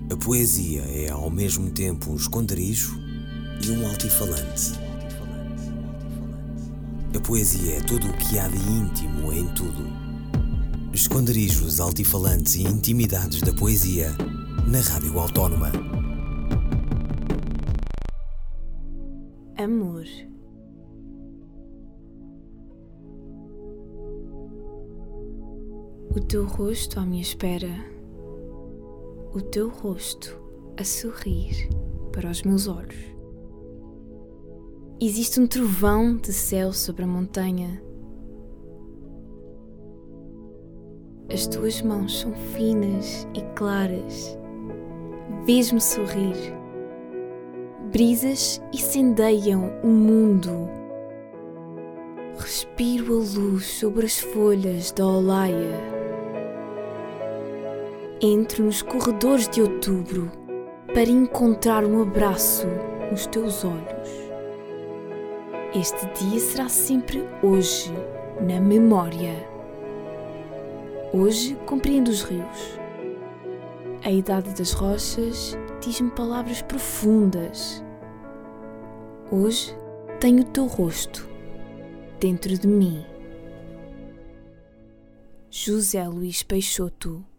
A poesia é ao mesmo tempo um esconderijo e um altifalante. A poesia é tudo o que há de íntimo em tudo. Esconderijos, altifalantes e intimidades da poesia na Rádio Autónoma. Amor. O teu rosto à minha espera, o teu rosto a sorrir para os meus olhos. Existe um trovão de céu sobre a montanha. As tuas mãos são finas e claras. Vês-me sorrir. Brisas incendeiam o mundo. Respiro a luz sobre as folhas da olaia. Entro nos corredores de outubro para encontrar um abraço nos teus olhos. Este dia será sempre hoje, na memória. Hoje compreendo os rios. A idade das rochas diz-me palavras profundas. Hoje tenho o teu rosto dentro de mim. José Luís Peixoto.